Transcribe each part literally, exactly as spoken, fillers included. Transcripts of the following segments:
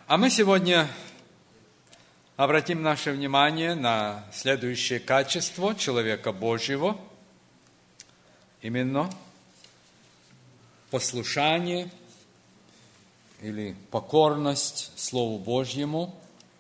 А мы сегодня обратим наше внимание на следующее качество человека Божьего, именно послушание или покорность Слову Божьему,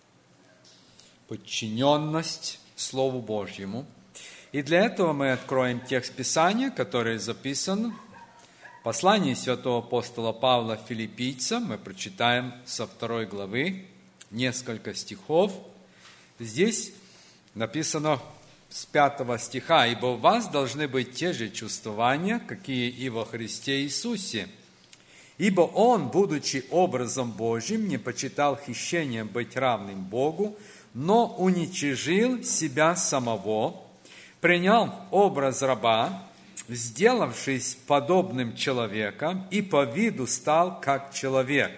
подчиненность Слову Божьему. И для этого мы откроем текст Писания, который записан в послании святого апостола Павла Филиппийцам. Мы прочитаем со второй главы несколько стихов. Здесь написано с пятого стиха: «Ибо у вас должны быть те же чувствования, какие и во Христе Иисусе. Ибо Он, будучи образом Божьим, не почитал хищением быть равным Богу, но уничижил себя самого, принял образ раба, сделавшись подобным человеком, и по виду стал как человек.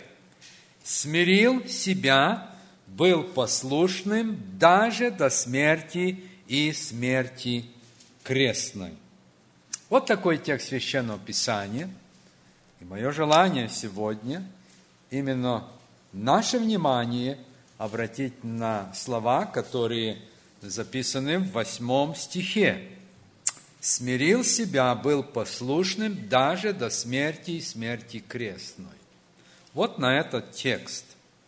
Смирил себя, был послушным даже до смерти и смерти крестной». Вот такой текст Священного Писания. И мое желание сегодня именно наше внимание обратить на слова, которые записаны в восьмом стихе. «Смирил себя, был послушным даже до смерти и смерти крестной». Вот на этот текст.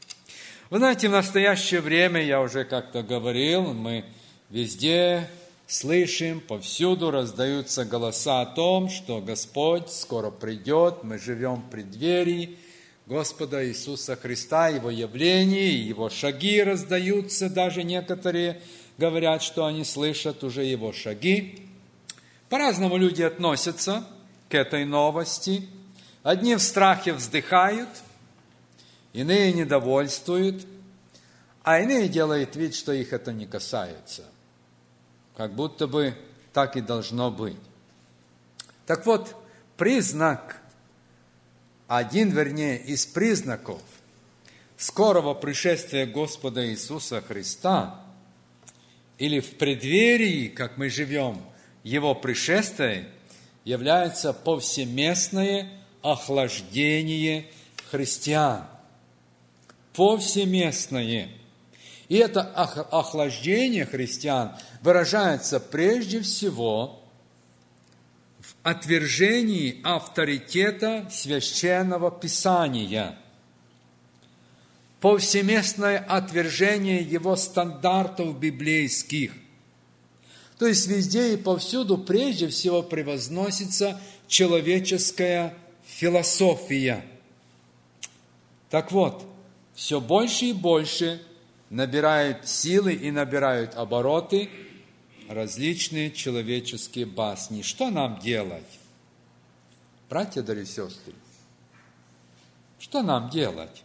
Вы знаете, в настоящее время, я уже как-то говорил, мы везде слышим, повсюду раздаются голоса о том, что Господь скоро придет, мы живем в преддверии Господа Иисуса Христа, Его явления, Его шаги раздаются, даже некоторые говорят, что они слышат уже Его шаги. По-разному люди относятся к этой новости. Одни в страхе вздыхают, иные недовольствуют, а иные делают вид, что их это не касается. Как будто бы так и должно быть. Так вот, признак, один, вернее, из признаков скорого пришествия Господа Иисуса Христа, или в преддверии, как мы живем, Его пришествия, является повсеместное охлаждение христиан. Повсеместное. И это охлаждение христиан выражается прежде всего в отвержении авторитета Священного Писания. Повсеместное отвержение его стандартов библейских. То есть везде и повсюду прежде всего превозносится человеческая философия. Так вот, все больше и больше набирают силы и набирают обороты различные человеческие басни. Что нам делать? Братья, дорогие сестры, что нам делать?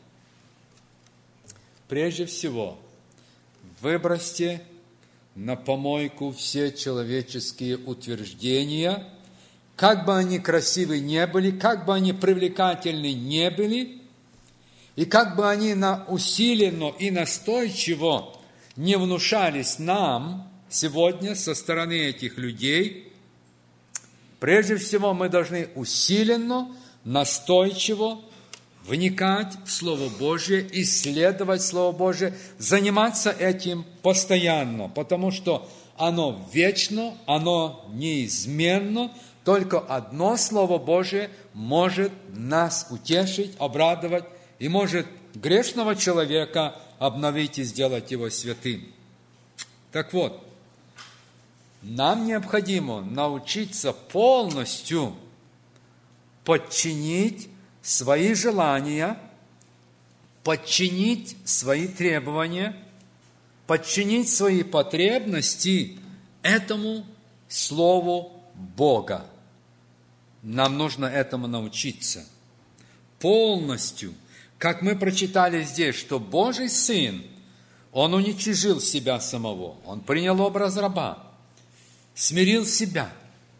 Прежде всего, выбросьте на помойку все человеческие утверждения, как бы они красивы не были, как бы они привлекательны не были, и как бы они на усиленно и настойчиво не внушались нам сегодня со стороны этих людей, прежде всего мы должны усиленно, настойчиво вникать в Слово Божие, исследовать Слово Божие, заниматься этим постоянно, потому что оно вечно, оно неизменно, только одно Слово Божие может нас утешить, обрадовать, и может грешного человека обновить и сделать его святым. Так вот, нам необходимо научиться полностью подчинить свои желания, подчинить свои требования, подчинить свои потребности этому Слову Бога. Нам нужно этому научиться полностью. Как мы прочитали здесь, что Божий Сын, Он уничижил себя самого, Он принял образ раба, смирил себя.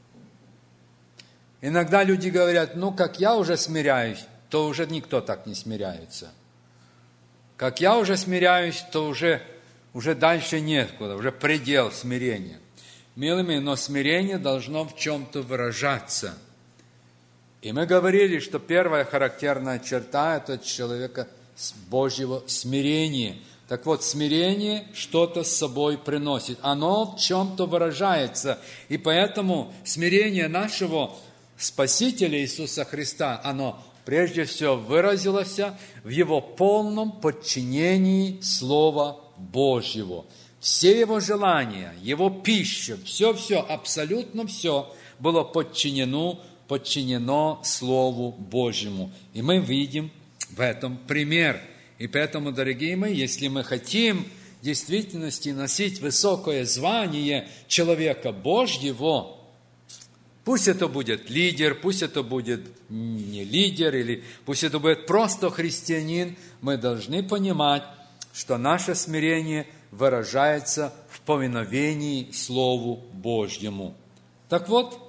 Иногда люди говорят: ну, как я уже смиряюсь, то уже никто так не смиряется. Как я уже смиряюсь, то уже, уже дальше нет куда, уже предел смирения. Милыми, но смирение должно в чем-то выражаться. И мы говорили, что первая характерная черта – это человека Божьего смирения. Так вот, смирение что-то с собой приносит. Оно в чем-то выражается. И поэтому смирение нашего Спасителя Иисуса Христа, оно прежде всего выразилось в Его полном подчинении Слова Божьего. Все Его желания, Его пища, все-все, абсолютно все было подчинено, подчинено Слову Божьему. И мы видим в этом пример. И поэтому, дорогие мои, если мы хотим в действительности носить высокое звание человека Божьего, пусть это будет лидер, пусть это будет не лидер, или пусть это будет просто христианин, мы должны понимать, что наше смирение выражается в повиновении Слову Божьему. Так вот,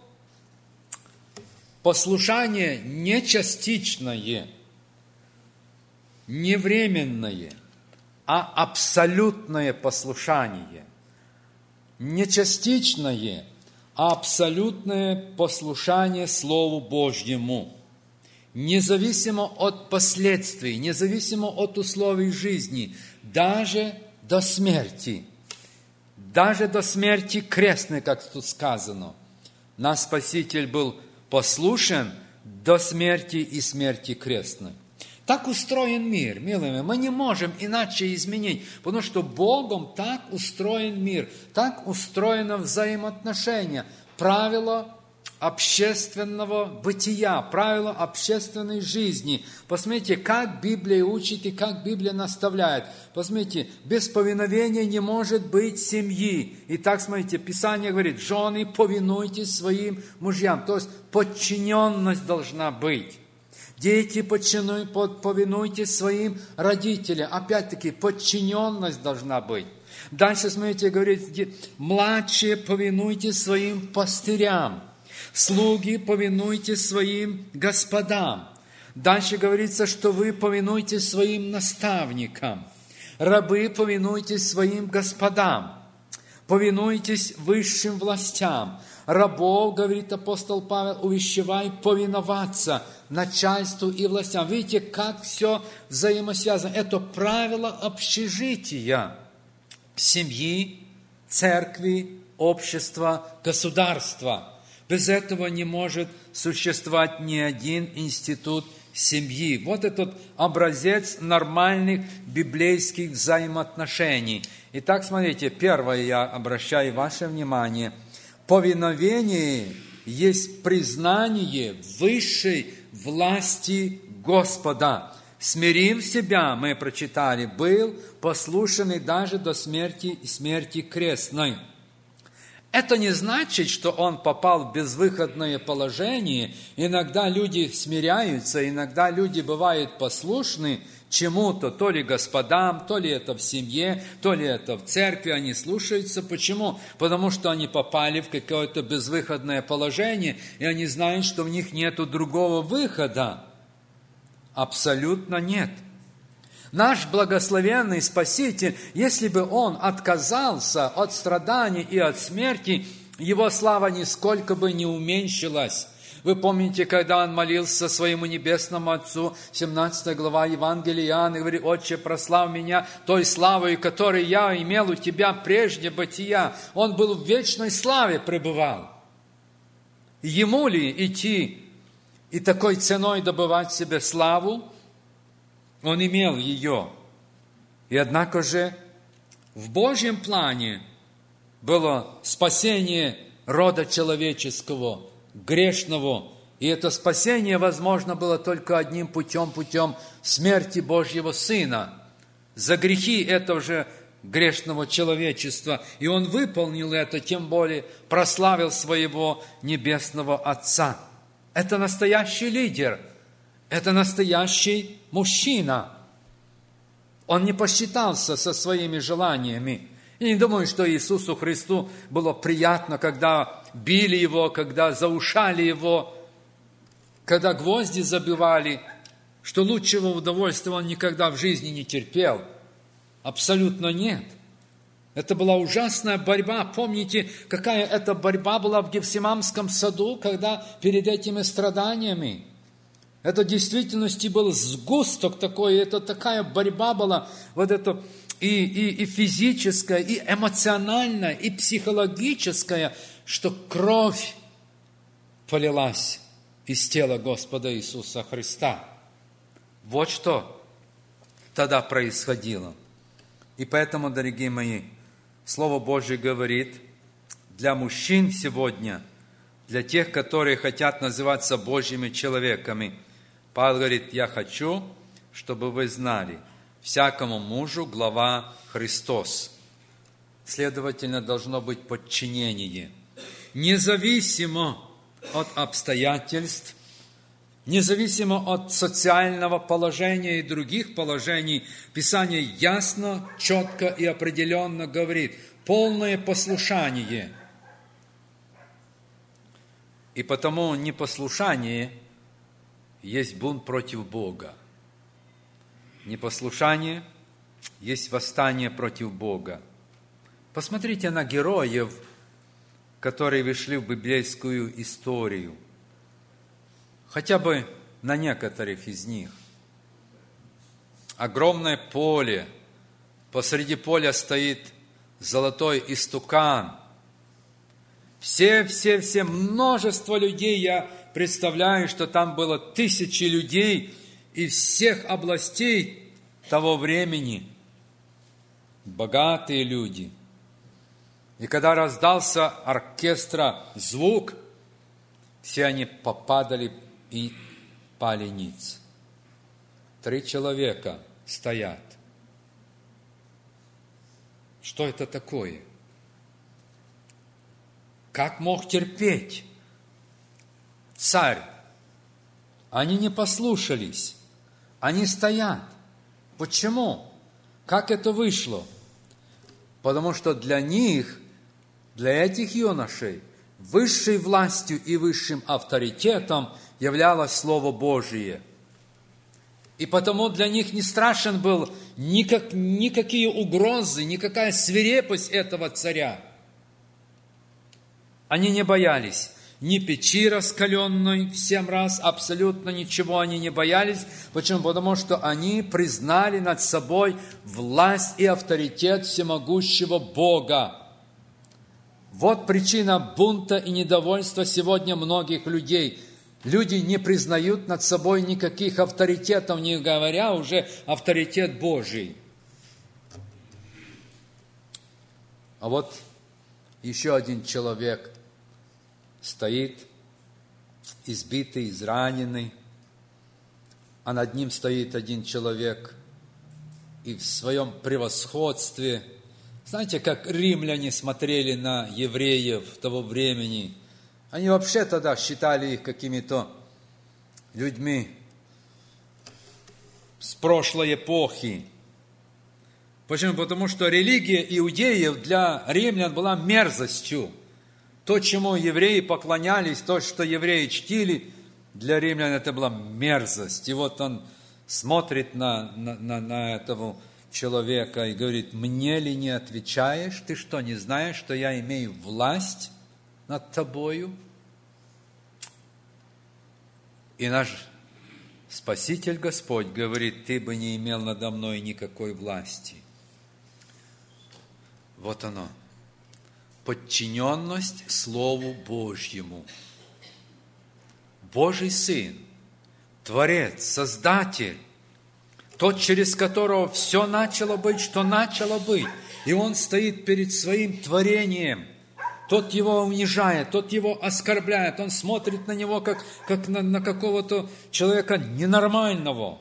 послушание не частичное, не временное, а абсолютное послушание. Не частичное, а абсолютное послушание Слову Божьему. Независимо от последствий, независимо от условий жизни, даже до смерти, даже до смерти крестной, как тут сказано. Наш Спаситель был послушен до смерти и смерти крестной. Так устроен мир, милые, мы не можем иначе изменить, потому что Богом так устроен мир, так устроено взаимоотношения, правила общественного бытия, правила общественной жизни. Посмотрите, как Библия учит и как Библия наставляет. Посмотрите, без повиновения не может быть семьи. И так, смотрите, Писание говорит, жены, повинуйтесь своим мужьям. То есть подчиненность должна быть. Дети, повинуйтесь своим родителям. Опять-таки, подчиненность должна быть. Дальше, смотрите, говорит, младшие, повинуйтесь своим пастырям. Слуги, повинуйтесь своим господам. Дальше говорится, что вы повинуйтесь своим наставникам. Рабы, повинуйтесь своим господам. Повинуйтесь высшим властям. Рабов, говорит апостол Павел, увещевай повиноваться начальству и властям. Видите, как все взаимосвязано. Это правило общежития, семьи, церкви, общества, государства. Без этого не может существовать ни один институт семьи. Вот этот образец нормальных библейских взаимоотношений. Итак, смотрите, первое, я обращаю ваше внимание. Повиновение есть признание высшей власти Господа. Смирив себя, мы прочитали, был послушанный даже до смерти и смерти крестной. Это не значит, что он попал в безвыходное положение. Иногда люди смиряются, иногда люди бывают послушны чему-то, то ли господам, то ли это в семье, то ли это в церкви, они слушаются. Почему? Потому что они попали в какое-то безвыходное положение, и они знают, что у них нет другого выхода. Абсолютно нет. Наш благословенный Спаситель, если бы Он отказался от страданий и от смерти, Его слава нисколько бы не уменьшилась. Вы помните, когда Он молился своему небесному Отцу, семнадцатая глава Евангелия Иоанна, и говорит, «Отче, прослав меня той славой, которой я имел у Тебя прежде бытия». Он был в вечной славе пребывал. Ему ли идти и такой ценой добывать себе славу? Он имел ее. И однако же в Божьем плане было спасение рода человеческого, грешного. И это спасение возможно было только одним путем, путем смерти Божьего Сына за грехи этого же грешного человечества. И Он выполнил это, тем более прославил своего небесного Отца. Это настоящий лидер. Это настоящий мужчина. Он не посчитался со своими желаниями. И не думаю, что Иисусу Христу было приятно, когда били Его, когда заушали Его, когда гвозди забивали, что лучшего удовольствия Он никогда в жизни не терпел. Абсолютно нет. Это была ужасная борьба. Помните, какая эта борьба была в Гефсиманском саду, когда перед этими страданиями Это в действительности был сгусток такой, это такая борьба была, вот это и, и, и физическая, и эмоциональная, и психологическая, что кровь полилась из тела Господа Иисуса Христа. Вот что тогда происходило. И поэтому, дорогие мои, Слово Божье говорит, для мужчин сегодня, для тех, которые хотят называться Божьими человеками, Павел говорит, я хочу, чтобы вы знали, всякому мужу глава Христос. Следовательно, должно быть подчинение. Независимо от обстоятельств, независимо от социального положения и других положений, Писание ясно, четко и определенно говорит, полное послушание. И потому непослушание есть бунт против Бога. Непослушание есть восстание против Бога. Посмотрите на героев, которые вошли в библейскую историю. Хотя бы на некоторых из них. Огромное поле. Посреди поля стоит золотой истукан. Все, все, все, множество людей, я представляю, что там было тысячи людей из всех областей того времени. Богатые люди. И когда раздался оркестра звук, все они попадали и пали ниц. Три человека стоят. Что это такое? Как мог терпеть царь? Они не послушались. Они стоят. Почему? Как это вышло? Потому что для них, для этих юношей, высшей властью и высшим авторитетом являлось Слово Божие. И потому для них не страшен был никак, никакие угрозы, никакая свирепость этого царя. Они не боялись ни печи раскаленной в семь раз, абсолютно ничего они не боялись. Почему? Потому что они признали над собой власть и авторитет всемогущего Бога. Вот причина бунта и недовольства сегодня многих людей. Люди не признают над собой никаких авторитетов, не говоря уже авторитет Божий. А вот еще один человек стоит, избитый, израненный, а над ним стоит один человек, и в своем превосходстве, знаете, как римляне смотрели на евреев того времени, они вообще тогда считали их какими-то людьми с прошлой эпохи. Почему? Потому что религия иудеев для римлян была мерзостью. То, чему евреи поклонялись, то, что евреи чтили, для римлян это была мерзость. И вот он смотрит на, на, на, на этого человека и говорит, мне ли не отвечаешь? Ты что, не знаешь, что я имею власть над тобою? И наш Спаситель Господь говорит, ты бы не имел надо мной никакой власти. Вот оно. Подчиненность Слову Божьему. Божий Сын, Творец, Создатель, тот, через которого все начало быть, что начало быть. И Он стоит перед своим творением. Тот его унижает, тот его оскорбляет. Он смотрит на него, как, как на, на какого-то человека ненормального.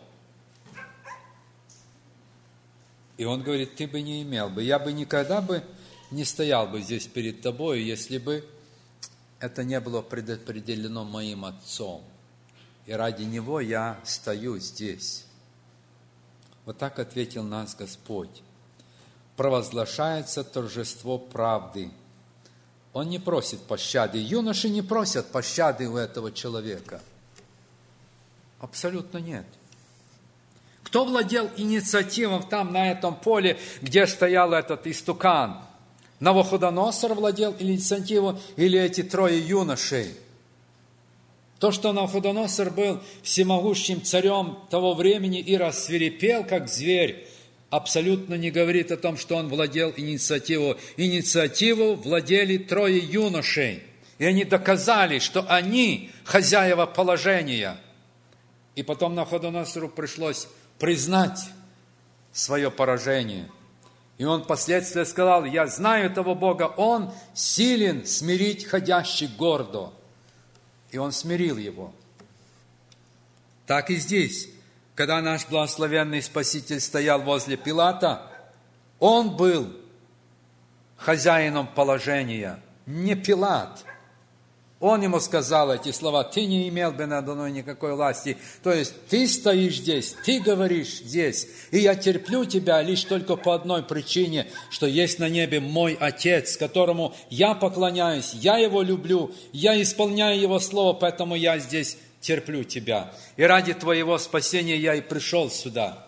И Он говорит, ты бы не имел бы, я бы никогда бы не стоял бы здесь перед тобой, если бы это не было предопределено моим Отцом. И ради Него я стою здесь. Вот так ответил нас Господь. Провозглашается торжество правды. Он не просит пощады. Юноши не просят пощады у этого человека. Абсолютно нет. Кто владел инициативой там, на этом поле, где стоял этот истукан? Навуходоносор владел инициативой или эти трое юношей? То, что Навуходоносор был всемогущим царем того времени и рассвирепел, как зверь, абсолютно не говорит о том, что он владел инициативой. Инициативу владели трое юношей. И они доказали, что они хозяева положения. И потом Навуходоносору пришлось признать свое поражение. И он впоследствии сказал: я знаю того Бога, Он силен смирить ходящих гордо. И он смирил его. Так и здесь, когда наш благословенный Спаситель стоял возле Пилата, он был хозяином положения, не Пилат. Он ему сказал эти слова: ты не имел бы надо мной никакой власти. То есть ты стоишь здесь, ты говоришь здесь, и я терплю тебя лишь только по одной причине, что есть на небе мой Отец, которому я поклоняюсь, я его люблю, я исполняю его слово, поэтому я здесь терплю тебя. И ради твоего спасения я и пришел сюда.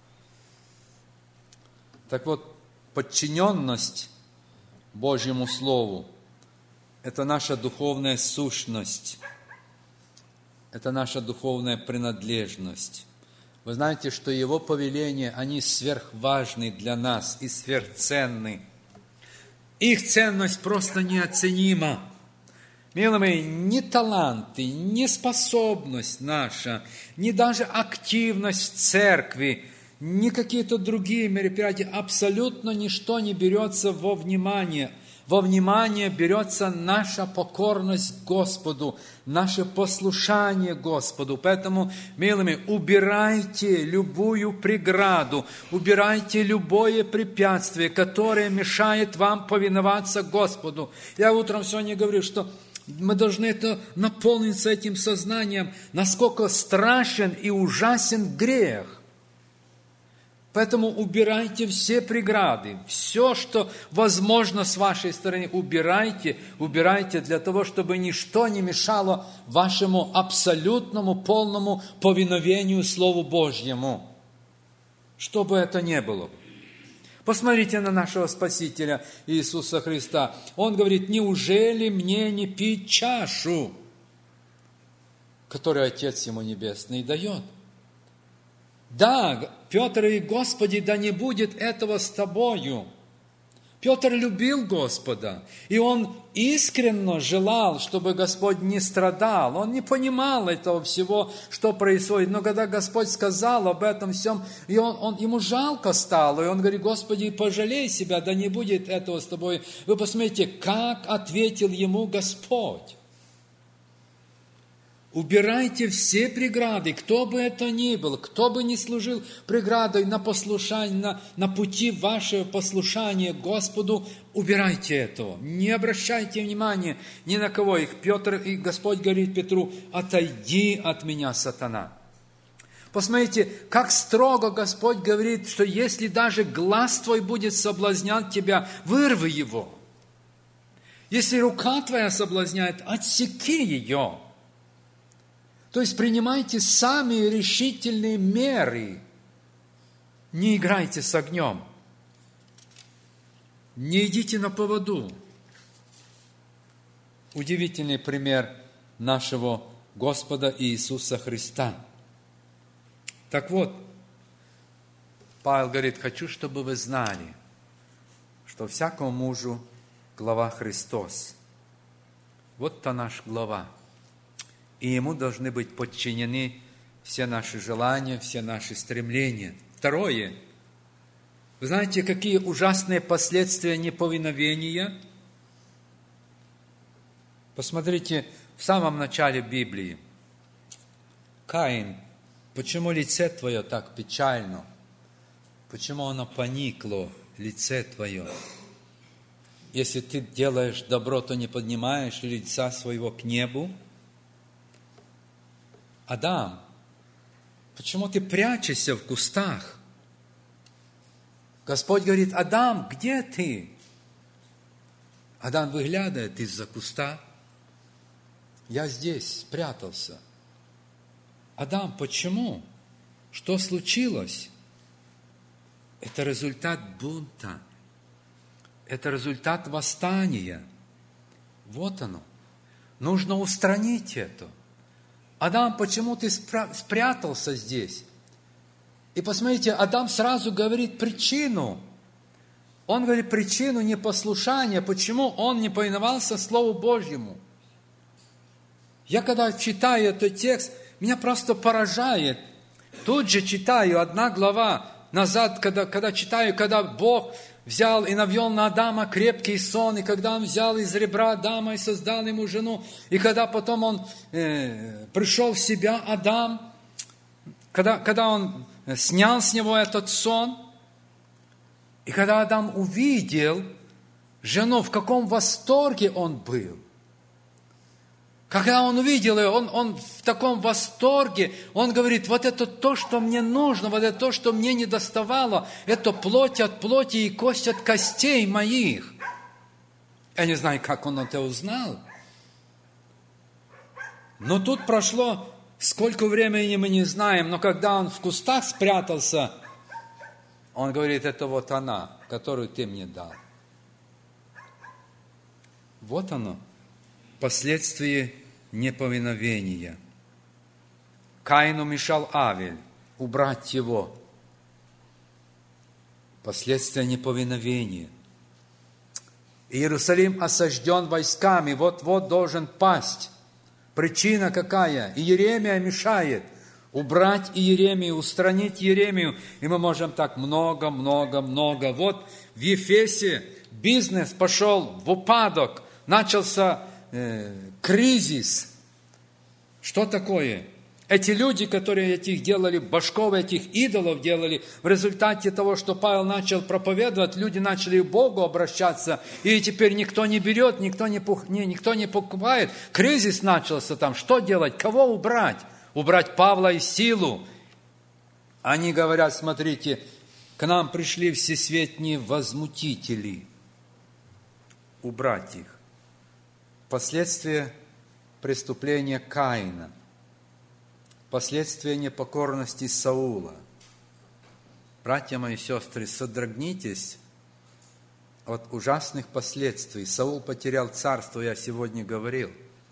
Так вот, подчиненность Божьему Слову – это наша духовная сущность, это наша духовная принадлежность. Вы знаете, что Его повеления, они сверхважны для нас и сверхценны. Их ценность просто неоценима. Милые мои, ни таланты, ни способность наша, ни даже активность церкви, ни какие-то другие мероприятия, абсолютно ничто не берется во внимание. Во внимание берется наша покорность Господу, наше послушание Господу. Поэтому, милыми, убирайте любую преграду, убирайте любое препятствие, которое мешает вам повиноваться Господу. Я утром сегодня говорю, что мы должны это наполниться этим сознанием, насколько страшен и ужасен грех. Поэтому убирайте все преграды, все, что возможно с вашей стороны, убирайте, убирайте для того, чтобы ничто не мешало вашему абсолютному, полному повиновению Слову Божьему. Что бы это ни было. Посмотрите на нашего Спасителя Иисуса Христа. Он говорит: неужели мне не пить чашу, которую Отец Ему Небесный дает? Да, Петр и Господи, да не будет этого с тобою. Петр любил Господа, и он искренне желал, чтобы Господь не страдал. Он не понимал этого всего, что происходит. Но когда Господь сказал об этом всем, и он, он, ему жалко стало, и он говорит: Господи, пожалей себя, да не будет этого с тобой. Вы посмотрите, как ответил ему Господь. Убирайте все преграды, кто бы это ни был, кто бы ни служил преградой на послушание, на, на пути вашего послушания Господу, убирайте это. Не обращайте внимания ни на кого. Их Петр и Господь говорит Петру: отойди от меня, сатана. Посмотрите, как строго Господь говорит, что если даже глаз твой будет соблазнять тебя, вырви его. Если рука твоя соблазняет, отсеки ее. То есть принимайте сами решительные меры. Не играйте с огнем. Не идите на поводу. Удивительный пример нашего Господа Иисуса Христа. Так вот, Павел говорит: хочу, чтобы вы знали, что всякому мужу глава Христос. Вот-то наш глава. И ему должны быть подчинены все наши желания, все наши стремления. Второе. Вы знаете, какие ужасные последствия неповиновения? Посмотрите в самом начале Библии. Каин, почему лице твое так печально? Почему оно поникло, лице твое? Если ты делаешь добро, то не поднимаешь лица своего к небу? Адам, почему ты прячешься в кустах? Господь говорит: Адам, где ты? Адам выглядывает из-за куста. Я здесь спрятался. Адам, почему? Что случилось? Это результат бунта. Это результат восстания. Вот оно. Нужно устранить это. Адам, почему ты спрятался здесь? И посмотрите, Адам сразу говорит причину. Он говорит причину непослушания, почему он не повиновался Слову Божьему. Я когда читаю этот текст, меня просто поражает. Тут же читаю, одна глава назад, когда, когда читаю, когда Бог взял и навел на Адама крепкий сон, и когда он взял из ребра Адама и создал ему жену, и когда потом он э, пришел в себя, Адам, когда, когда он снял с него этот сон, и когда Адам увидел жену, в каком восторге он был. Когда он увидел ее, он, он в таком восторге, он говорит, вот это то, что мне нужно, вот это то, что мне не доставало, это плоть от плоти и кость от костей моих. Я не знаю, как он это узнал. Но тут прошло, сколько времени мы не знаем, но когда он в кустах спрятался, он говорит, это вот она, которую ты мне дал. Вот оно, последствия неповиновения. Каину мешал Авель, убрать его. Последствия неповиновения. Иерусалим осажден войсками, вот-вот должен пасть. Причина какая? Иеремия мешает. Убрать Иеремию, устранить Иеремию. И мы можем так много, много, много. Вот в Ефесе бизнес пошел в упадок. Начался э, кризис. Что такое? Эти люди, которые этих делали, башков этих идолов делали, в результате того, что Павел начал проповедовать, люди начали к Богу обращаться, и теперь никто не берет, никто не, не, никто не покупает. Кризис начался там. Что делать? Кого убрать? Убрать Павла и Силу. Они говорят, смотрите, к нам пришли всесветние возмутители. Убрать их. Последствия преступления Каина. Последствия непокорности Саула. Братья мои и сестры, содрогнитесь от ужасных последствий. Саул потерял царство, я сегодня говорил.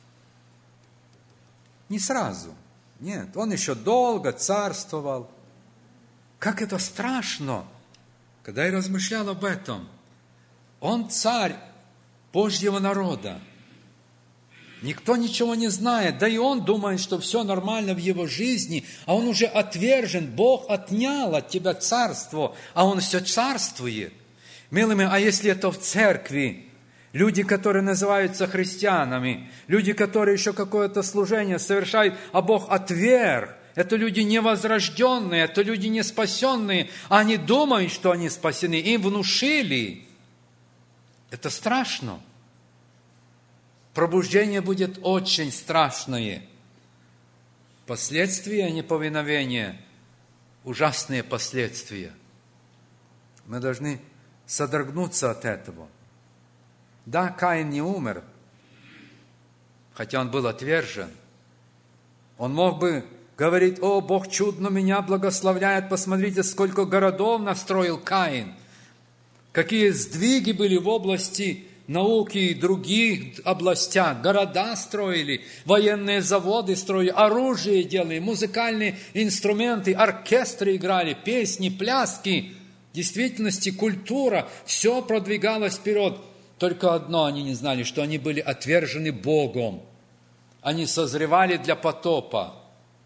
Не сразу. Нет, он еще долго царствовал. Как это страшно, когда я размышлял об этом. Он царь Божьего народа. Никто ничего не знает, да и он думает, что все нормально в его жизни, а он уже отвержен. Бог отнял от тебя царство, а он все царствует. Милые мои, а если это в церкви? Люди, которые называются христианами, люди, которые еще какое-то служение совершают, а Бог отверг. Это люди невозрожденные, это люди не спасенные, а они думают, что они спасены, им внушили. Это страшно. Пробуждение будет очень страшное. Последствия неповиновения, ужасные последствия. Мы должны содрогнуться от этого. Да, Каин не умер, хотя он был отвержен. Он мог бы говорить, о, Бог чудно меня благословляет, посмотрите, сколько городов настроил Каин. Какие сдвиги были в области науки и других областях. Города строили, военные заводы строили, оружие делали, музыкальные инструменты, оркестры играли, песни, пляски. В действительности культура, все продвигалось вперед. Только одно они не знали, что они были отвержены Богом. Они созревали для потопа.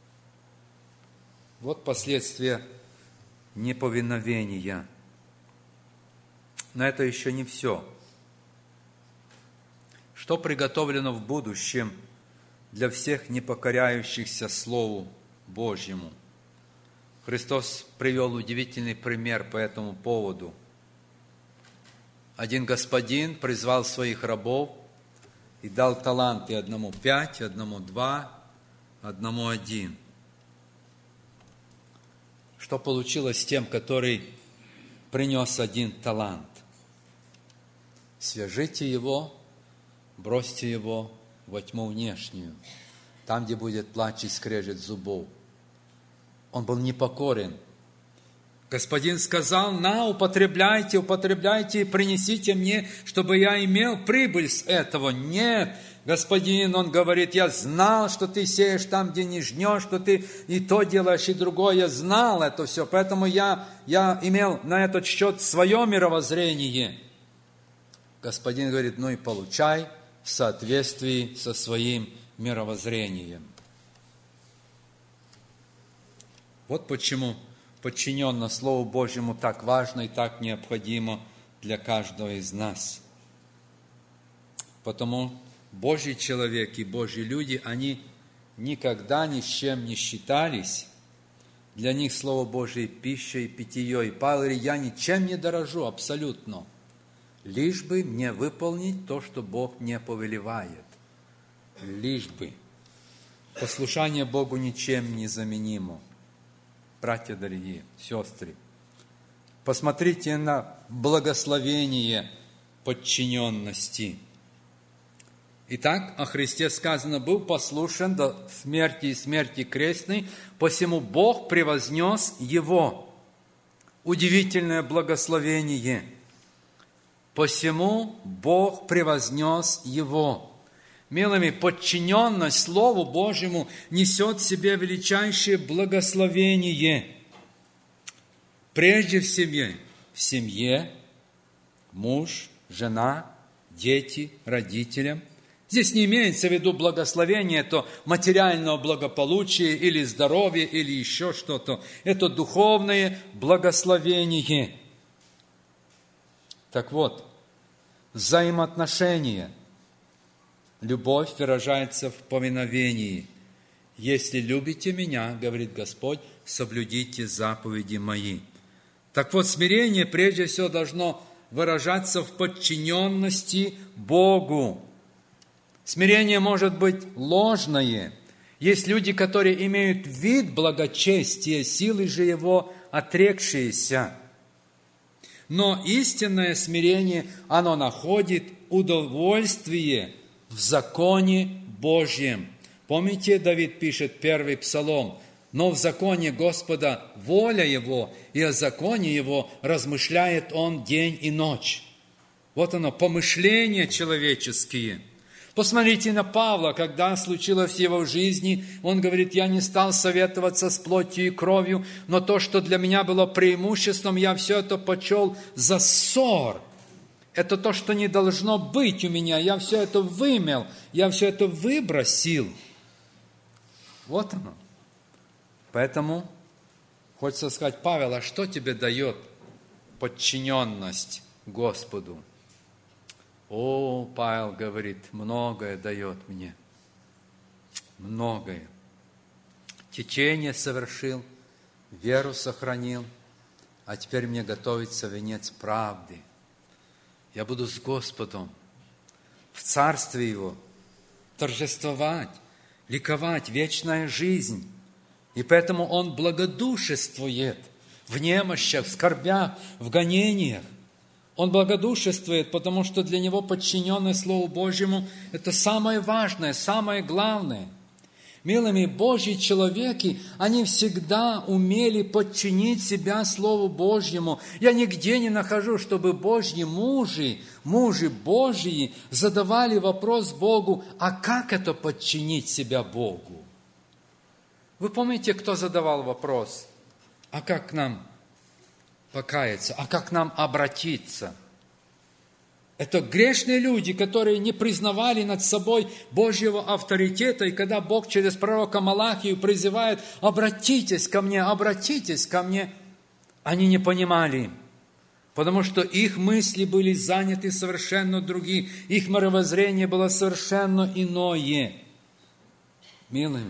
Вот последствия неповиновения. Но это еще не все. Что приготовлено в будущем для всех непокоряющихся Слову Божьему? Христос привел удивительный пример по этому поводу. Один господин призвал своих рабов и дал таланты одному пять, одному два, одному один. Что получилось с тем, который принес один талант? Свяжите его, бросьте его во тьму внешнюю, там, где будет плач и скрежет зубов. Он был непокорен. Господин сказал, на, употребляйте, употребляйте и принесите мне, чтобы я имел прибыль с этого. Нет, Господин, он говорит, я знал, что ты сеешь там, где не жнешь, что ты и то делаешь, и другое. Я знал это все, поэтому я, я имел на этот счет свое мировоззрение. Господин говорит, ну и получай в соответствии со своим мировоззрением. Вот почему подчиненность Слову Божьему так важно и так необходимо для каждого из нас. Потому Божий человек и Божьи люди, они никогда ни с чем не считались. Для них Слово Божие пища и питье. И Павел говорит, я ничем не дорожу абсолютно, лишь бы мне выполнить то, что Бог мне повелевает. Лишь бы. Послушание Богу ничем не заменимо. Братья дорогие, сестры, посмотрите на благословение подчиненности. Итак, о Христе сказано, был послушен до смерти и смерти крестной, посему Бог превознес Его. Удивительное благословение. Посему Бог превознес Его. Милыми, подчиненность Слову Божьему несет в себе величайшее благословение. Прежде в семье, в семье муж, жена, дети, родителям. Здесь не имеется в виду благословение, это материального благополучия или здоровья, или еще что-то. Это духовное благословение. Так вот, взаимоотношения. Любовь выражается в повиновении. «Если любите Меня, — говорит Господь, — соблюдите заповеди Мои». Так вот, смирение прежде всего должно выражаться в подчиненности Богу. Смирение может быть ложное. Есть люди, которые имеют вид благочестия, силы же его отрекшиеся. Но истинное смирение, оно находит удовольствие в законе Божьем. Помните, Давид пишет первый псалом, «Но в законе Господа воля Его, и о законе Его размышляет Он день и ночь». Вот оно, помышления человеческие. Посмотрите на Павла, когда случилось в его жизни, он говорит, я не стал советоваться с плотью и кровью, но то, что для меня было преимуществом, я все это почел за ссор. Это то, что не должно быть у меня, я все это вымел, я все это выбросил. Вот оно. Поэтому хочется сказать, Павел, а что тебе дает подчиненность Господу? О, Павел говорит, многое дает мне, многое. Течение совершил, веру сохранил, а теперь мне готовится венец правды. Я буду с Господом в Царстве Его торжествовать, ликовать, вечная жизнь. И поэтому Он благодушествует в немощах, в скорбях, в гонениях. Он благодушествует, потому что для него подчиненность Слову Божьему – это самое важное, самое главное. Милыми, Божьи человеки, они всегда умели подчинить себя Слову Божьему. Я нигде не нахожу, чтобы Божьи мужи, мужи Божьи задавали вопрос Богу, а как это подчинить себя Богу? Вы помните, кто задавал вопрос? А как нам покаяться, а как нам обратиться? Это грешные люди, которые не признавали над собой Божьего авторитета, и когда Бог через пророка Малахию призывает «обратитесь ко мне, обратитесь ко мне», они не понимали, потому что их мысли были заняты совершенно другие, их мировоззрение было совершенно иное. Милые,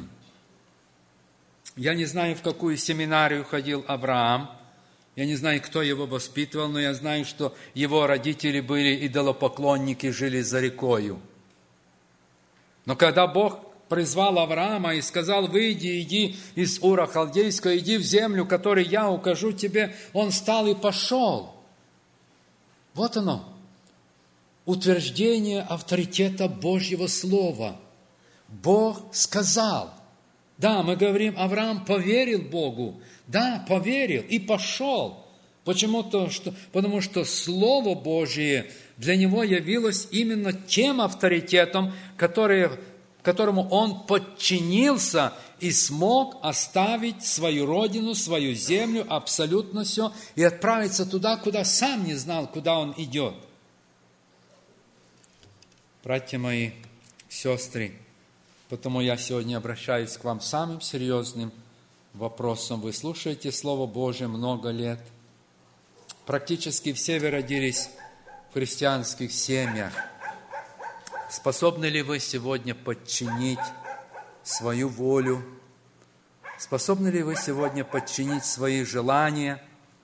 я не знаю, в какую семинарию ходил Авраам, я не знаю, кто его воспитывал, но я знаю, что его родители были идолопоклонники, жили за рекою. Но когда Бог призвал Авраама и сказал, выйди, иди из Ура Халдейского, иди в землю, которую я укажу тебе, он встал и пошел. Вот оно, утверждение авторитета Божьего Слова. Бог сказал. Да, мы говорим, Авраам поверил Богу. Да, поверил и пошел. Почему-то, что, потому что Слово Божие для него явилось именно тем авторитетом, который, которому он подчинился и смог оставить свою родину, свою землю, абсолютно все, и отправиться туда, куда сам не знал, куда он идет. Братья мои, сестры, потому я сегодня обращаюсь к вам самым серьезным вопросом. Вы слушаете Слово Божие много лет. Практически все вы родились в христианских семьях. Способны ли вы сегодня подчинить свою волю? Способны ли вы сегодня подчинить свои желания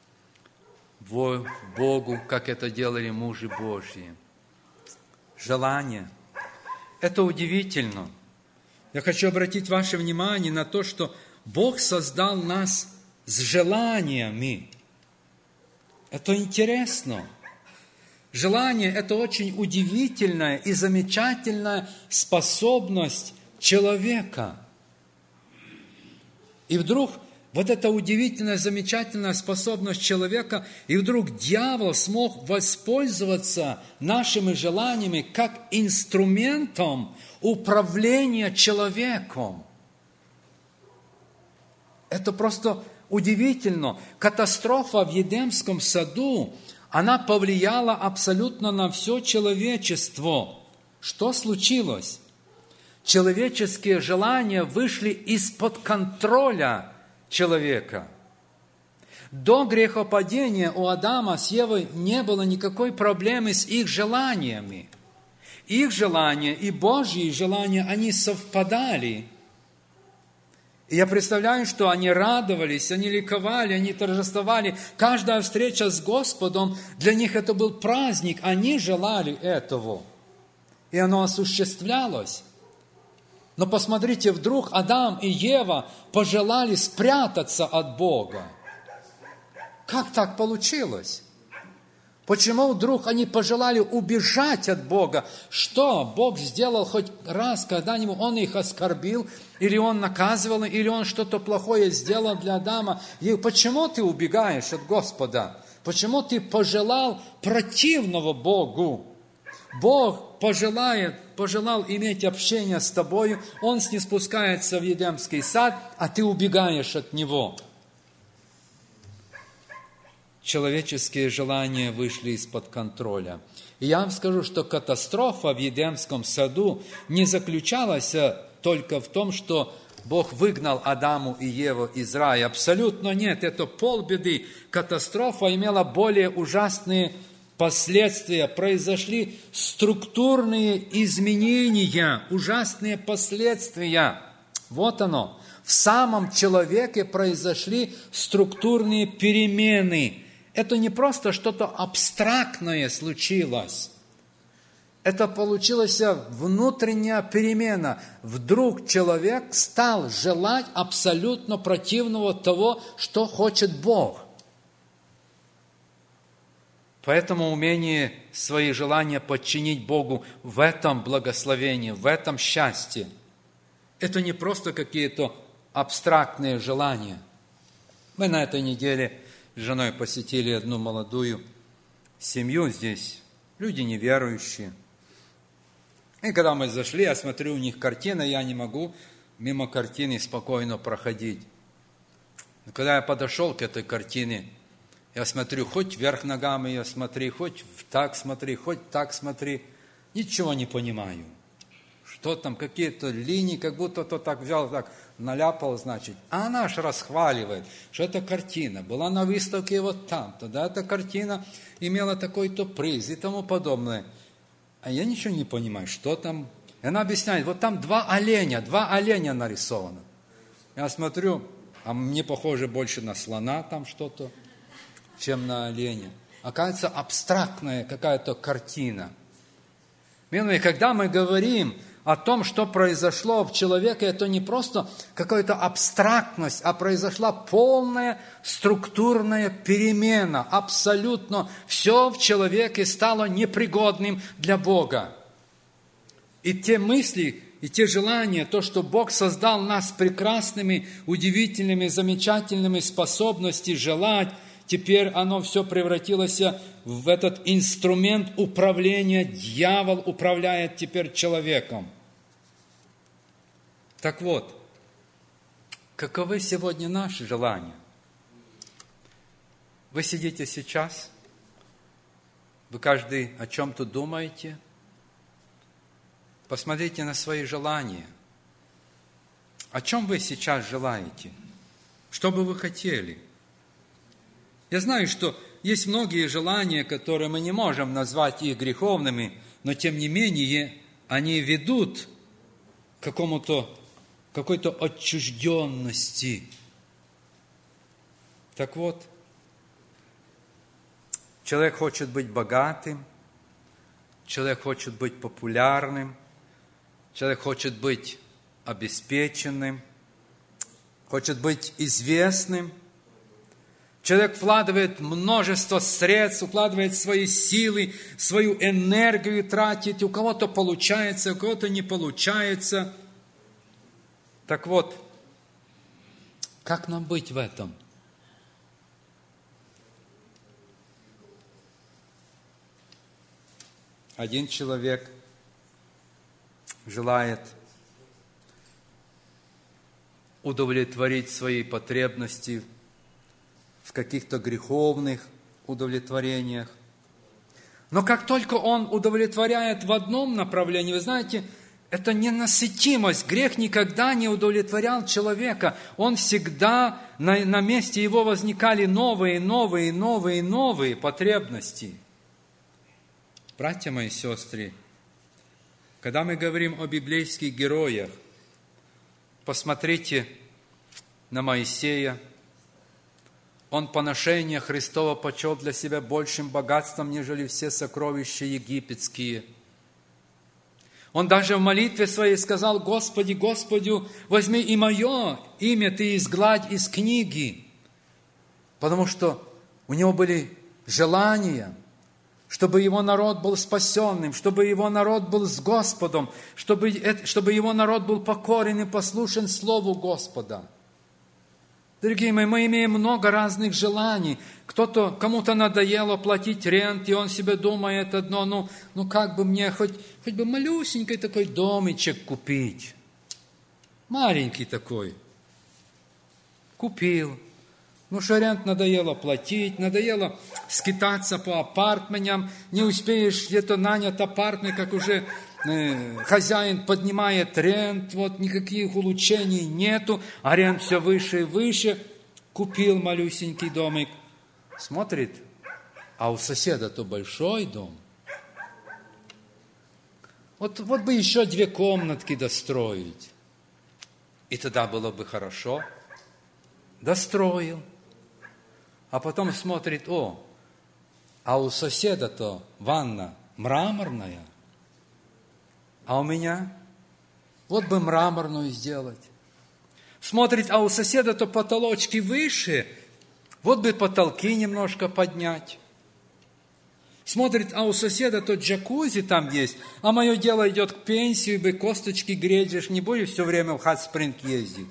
Богу, как это делали мужи Божьи? Желание. Это удивительно. Я хочу обратить ваше внимание на то, что Бог создал нас с желаниями. Это интересно. Желание – это очень удивительная и замечательная способность человека. И вдруг вот эта удивительная, замечательная способность человека, и вдруг дьявол смог воспользоваться нашими желаниями как инструментом управления человеком. Это просто удивительно. Катастрофа в Едемском саду, она повлияла абсолютно на все человечество. Что случилось? Человеческие желания вышли из-под контроля человека. До грехопадения у Адама с Евой не было никакой проблемы с их желаниями. Их желания и Божьи желания, они совпадали. И я представляю, что они радовались, они ликовали, они торжествовали. Каждая встреча с Господом, для них это был праздник, они желали этого. И оно осуществлялось. Но посмотрите, вдруг Адам и Ева пожелали спрятаться от Бога. Как так получилось? Почему вдруг они пожелали убежать от Бога? Что Бог сделал хоть раз, когда-нибудь Он их оскорбил, или Он наказывал, или Он что-то плохое сделал для Адама? И почему ты убегаешь от Господа? Почему ты пожелал противного Богу? Бог пожелает, пожелал иметь общение с тобою, Он ниспускается в Едемский сад, а ты убегаешь от Него. Человеческие желания вышли из-под контроля. И я вам скажу, что катастрофа в Едемском саду не заключалась только в том, что Бог выгнал Адаму и Еву из рая. Абсолютно нет, это полбеды. Катастрофа имела более ужасные последствия. Произошли структурные изменения, ужасные последствия. Вот оно. В самом человеке произошли структурные перемены. Это не просто что-то абстрактное случилось. Это получилась внутренняя перемена. Вдруг человек стал желать абсолютно противного того, что хочет Бог. Поэтому умение свои желания подчинить Богу в этом благословении, в этом счастье. Это не просто какие-то абстрактные желания. Мы на этой неделе с женой посетили одну молодую семью здесь, люди неверующие. И когда мы зашли, я смотрю, у них картина, я не могу мимо картины спокойно проходить. Но когда я подошел к этой картине, я смотрю, хоть вверх ногами ее смотри, хоть так смотри, хоть так смотри, ничего не понимаю. Что там, какие-то линии, как будто то так взял, так наляпал, значит. А она аж расхваливает, что эта картина была на выставке вот там-то, да, эта картина имела такой-то приз и тому подобное. А я ничего не понимаю, что там. И она объясняет, вот там два оленя, два оленя нарисовано. Я смотрю, а мне похоже больше на слона там что-то, чем на оленя. Оказывается, абстрактная какая-то картина. И когда мы говорим о том, что произошло в человеке, это не просто какая-то абстрактность, а произошла полная структурная перемена. Абсолютно все в человеке стало непригодным для Бога. И те мысли, и те желания, то, что Бог создал нас прекрасными, удивительными, замечательными способностями желать, теперь оно все превратилось в этот инструмент управления. Дьявол управляет теперь человеком. Так вот, каковы сегодня наши желания? Вы сидите сейчас, вы каждый о чем-то думаете. Посмотрите на свои желания. О чем вы сейчас желаете? Что бы вы хотели? Я знаю, что есть многие желания, которые мы не можем назвать их греховными, но тем не менее они ведут к какому-то, какой-то отчужденности. Так вот, человек хочет быть богатым, человек хочет быть популярным, человек хочет быть обеспеченным, хочет быть известным. Человек вкладывает множество средств, укладывает свои силы, свою энергию тратит. У кого-то получается, у кого-то не получается. Так вот, как нам быть в этом? Один человек желает удовлетворить свои потребности в каких-то греховных удовлетворениях. Но как только он удовлетворяет в одном направлении, вы знаете, это ненасытимость. Грех никогда не удовлетворял человека. Он всегда, на, на месте его возникали новые, новые, новые, новые потребности. Братья мои, сестры, когда мы говорим о библейских героях, посмотрите на Моисея. Он поношение Христова почел для себя большим богатством, нежели все сокровища египетские. Он даже в молитве своей сказал: Господи, Господю, возьми и мое имя Ты изгладь из книги. Потому что у него были желания, чтобы его народ был спасенным, чтобы его народ был с Господом, чтобы, чтобы его народ был покорен и послушен Слову Господа. Дорогие мои, мы имеем много разных желаний. Кто-то, кому-то надоело платить рент, и он себе думает одно: ну, ну как бы мне хоть, хоть бы малюсенький такой домичек купить. Маленький такой. Купил. Ну, что рент надоело платить, надоело скитаться по апартментам, не успеешь где-то нанять апартмент, как уже э, хозяин поднимает рент, вот никаких улучшений нету, а рент все выше и выше. Купил малюсенький домик, смотрит, а у соседа-то большой дом. Вот, вот бы еще две комнатки достроить, и тогда было бы хорошо. Достроил. А потом смотрит: о, а у соседа-то ванна мраморная, а у меня вот бы мраморную сделать. Смотрит, а у соседа-то потолочки выше, вот бы потолки немножко поднять. Смотрит, а у соседа-то джакузи там есть, а мое дело идет к пенсии, бы косточки грезишь, не будешь все время в Hot-Spring ездить.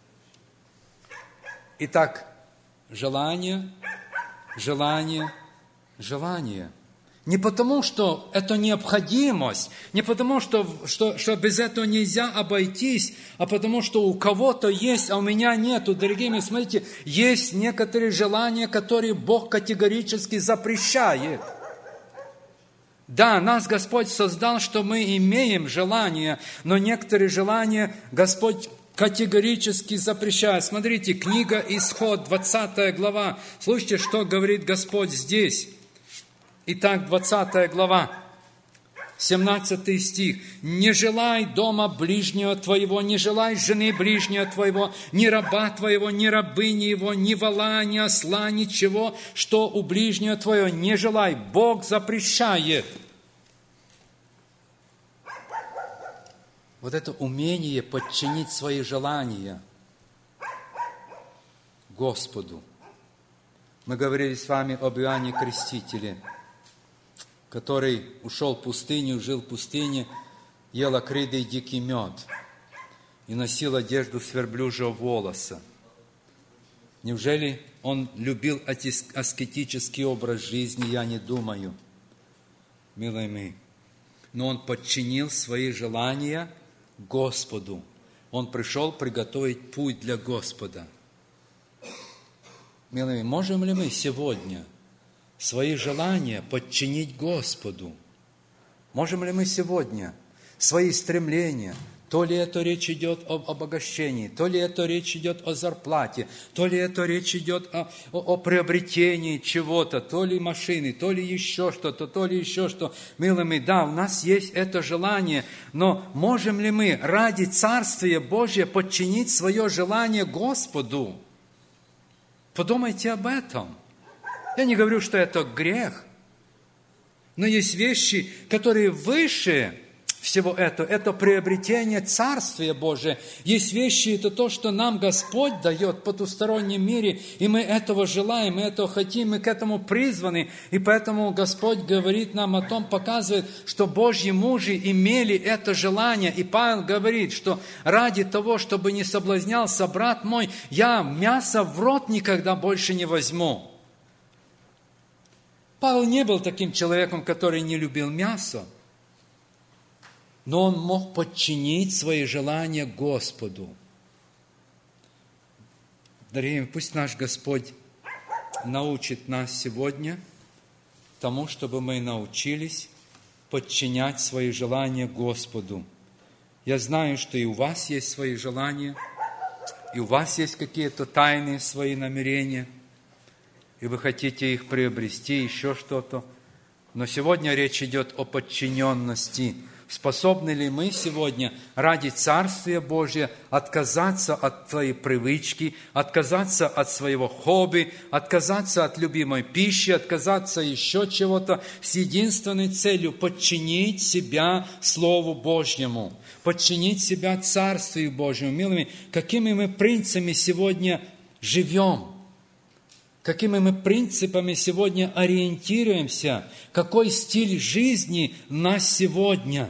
Итак, желание, желание, желание. Не потому, что это необходимость, не потому, что, что, что без этого нельзя обойтись, а потому, что у кого-то есть, а у меня нету. Дорогие мои, смотрите, есть некоторые желания, которые Бог категорически запрещает. Да, нас Господь создал, что мы имеем желания, но некоторые желания Господь категорически запрещает. Смотрите, книга Исход, двадцатая глава. Слушайте, что говорит Господь здесь. Итак, двадцатая глава, семнадцатый стих. «Не желай дома ближнего твоего, не желай жены ближнего твоего, ни раба твоего, ни рабыни его, ни вола, ни осла, ничего, что у ближнего твоего не желай». Бог запрещает. Вот это умение подчинить свои желания Господу. Мы говорили с вами об Иоанне Крестителе, который ушел в пустыню, жил в пустыне, ел акриды и дикий мед и носил одежду с верблюжьего волоса. Неужели он любил аскетический образ жизни? Я не думаю, милые мои. Но он подчинил свои желания Господу. Он пришел приготовить путь для Господа. Милые, можем ли мы сегодня свои желания подчинить Господу? Можем ли мы сегодня свои стремления, то ли это речь идет об обогащении, то ли это речь идет о зарплате, то ли это речь идет о, о, о приобретении чего-то, то ли машины, то ли еще что-то, то ли еще что. Милые, да, у нас есть это желание, но можем ли мы ради Царствия Божия подчинить свое желание Господу? Подумайте об этом. Я не говорю, что это грех, но есть вещи, которые выше всего этого. Это приобретение Царствия Божия. Есть вещи, это то, что нам Господь дает в потустороннем мире, и мы этого желаем, мы этого хотим, мы к этому призваны. И поэтому Господь говорит нам о том, показывает, что Божьи мужи имели это желание. И Павел говорит, что ради того, чтобы не соблазнялся брат мой, я мясо в рот никогда больше не возьму. Павел не был таким человеком, который не любил мясо, но он мог подчинить свои желания Господу. Дорогие, пусть наш Господь научит нас сегодня тому, чтобы мы научились подчинять свои желания Господу. Я знаю, что и у вас есть свои желания, и у вас есть какие-то тайные свои намерения, и вы хотите их приобрести, еще что-то. Но сегодня речь идет о подчиненности. Способны ли мы сегодня ради Царствия Божия отказаться от своей привычки, отказаться от своего хобби, отказаться от любимой пищи, отказаться еще чего-то с единственной целью подчинить себя Слову Божьему, подчинить себя Царствию Божьему. Милыми, какими мы принципами сегодня живем? Какими мы принципами сегодня ориентируемся? Какой стиль жизни у нас сегодня?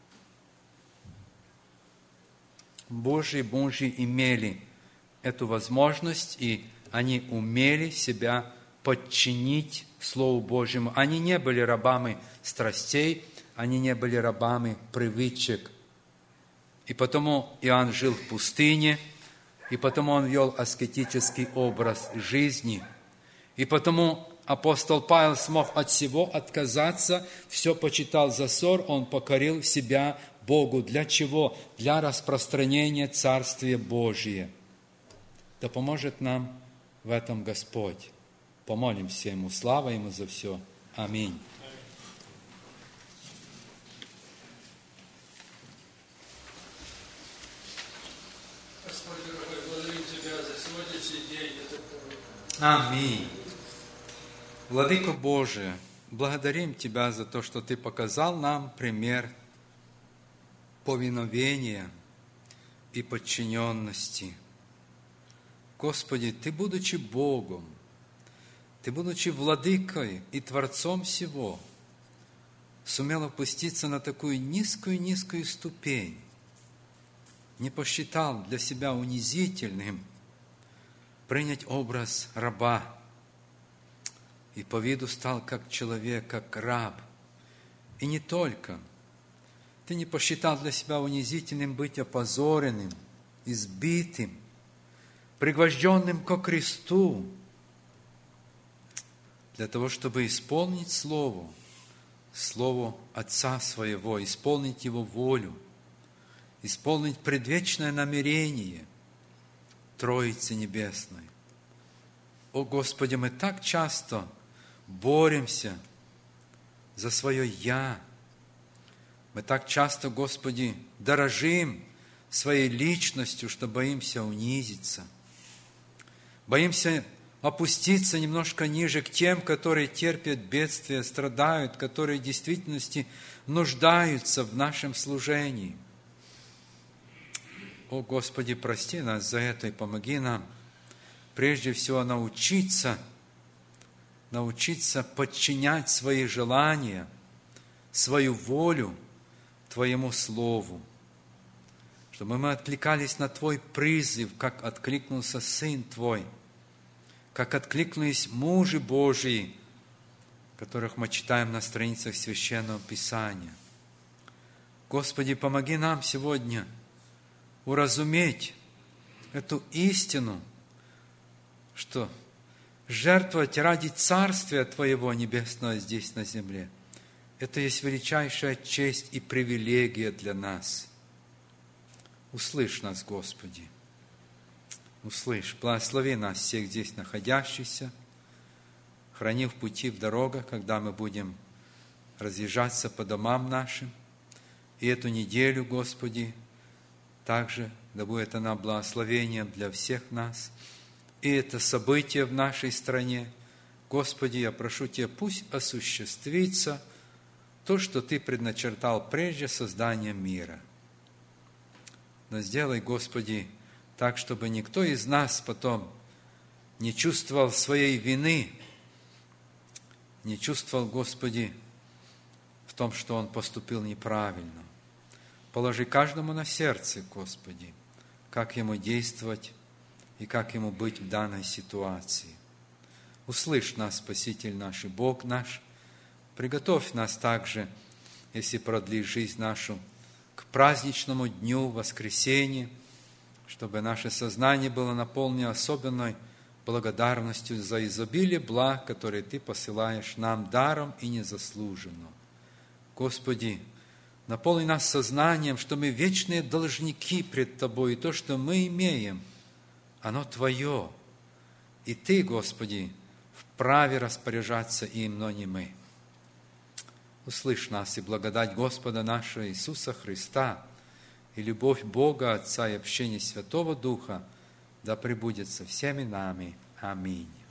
Божьи мужи имели эту возможность, и они умели себя подчинить Слову Божьему. Они не были рабами страстей, они не были рабами привычек. И потому Иоанн жил в пустыне, и потому он вел аскетический образ жизни. И потому апостол Павел смог от всего отказаться, все почитал за ссор, он покорил себя Богу. Для чего? Для распространения Царствия Божия. Да поможет нам в этом Господь. Помолимся Ему. Слава Ему за все. Аминь. Господь, дорогой, благодарим Тебя за сегодняшний день. Аминь. Владыко Божий, благодарим Тебя за то, что Ты показал нам пример повиновения и подчиненности. Господи, Ты, будучи Богом, Ты, будучи Владыкой и Творцом всего, сумел опуститься на такую низкую-низкую ступень, не посчитал для себя унизительным принять образ раба, и по виду стал как человек, как раб. И не только. Ты не посчитал для себя унизительным быть опозоренным, избитым, пригвожденным ко кресту, для того, чтобы исполнить Слово, Слово Отца Своего, исполнить Его волю, исполнить предвечное намерение Троицы Небесной. О Господи, мы так часто боремся за свое «я». Мы так часто, Господи, дорожим своей личностью, что боимся унизиться. Боимся опуститься немножко ниже к тем, которые терпят бедствия, страдают, которые в действительности нуждаются в нашем служении. О Господи, прости нас за это и помоги нам прежде всего научиться, научиться подчинять свои желания, свою волю Твоему Слову, чтобы мы откликались на Твой призыв, как откликнулся Сын Твой, как откликнулись мужи Божии, которых мы читаем на страницах Священного Писания. Господи, помоги нам сегодня уразуметь эту истину, что жертвовать ради Царствия Твоего Небесного здесь на земле – это есть величайшая честь и привилегия для нас. Услышь нас, Господи. Услышь, благослови нас всех здесь находящихся, храни в пути, в дорогах, когда мы будем разъезжаться по домам нашим. И эту неделю, Господи, также да будет она благословением для всех нас. И это событие в нашей стране, Господи, я прошу Тебя, пусть осуществится то, что Ты предначертал прежде создания мира. Но сделай, Господи, так, чтобы никто из нас потом не чувствовал своей вины, не чувствовал, Господи, в том, что он поступил неправильно. Положи каждому на сердце, Господи, как ему действовать и как ему быть в данной ситуации. Услышь нас, Спаситель наш и Бог наш. Приготовь нас также, если продлишь жизнь нашу, к праздничному дню воскресения, чтобы наше сознание было наполнено особенной благодарностью за изобилие благ, которые Ты посылаешь нам даром и незаслуженно. Господи, наполни нас сознанием, что мы вечные должники пред Тобой, и то, что мы имеем, оно Твое. И Ты, Господи, вправе распоряжаться им, но не мы. Услышь нас, и благодать Господа нашего Иисуса Христа, и любовь Бога Отца и общение Святого Духа да пребудет со всеми нами. Аминь.